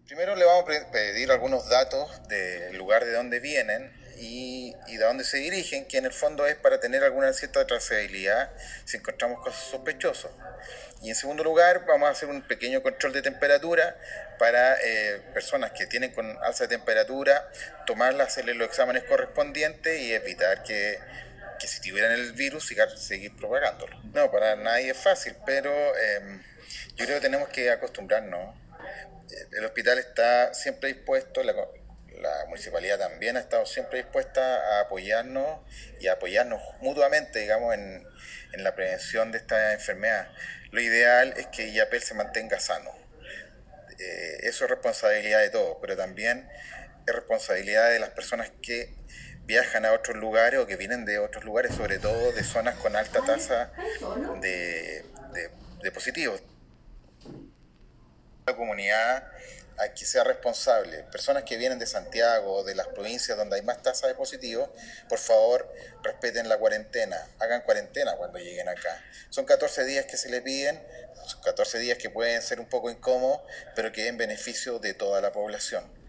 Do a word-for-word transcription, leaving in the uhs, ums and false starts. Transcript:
Primero le vamos a pedir algunos datos del lugar de donde vienen y, y de dónde se dirigen, que en el fondo es para tener alguna cierta trazabilidad si encontramos cosas sospechosas. Y en segundo lugar, vamos a hacer un pequeño control de temperatura para eh, personas que tienen con alza de temperatura, tomarlas, hacerles los exámenes correspondientes y evitar que, que si tuvieran el virus, siga, seguir propagándolo. No, para nadie es fácil, pero eh, yo creo que tenemos que acostumbrarnos. El hospital está siempre dispuesto, la, la municipalidad también ha estado siempre dispuesta a apoyarnos y a apoyarnos mutuamente, digamos, en, en la prevención de esta enfermedad. Lo ideal es que Yapel se mantenga sano. Eh, eso es responsabilidad de todos, pero también es responsabilidad de las personas que viajan a otros lugares o que vienen de otros lugares, sobre todo de zonas con alta tasa de, de, de positivos. La comunidad a que sea responsable. Personas que vienen de Santiago, de las provincias donde hay más tasa de positivos, por favor, respeten la cuarentena, hagan cuarentena cuando lleguen acá. Son catorce días que se les piden, son catorce días que pueden ser un poco incómodos, pero que en beneficio de toda la población.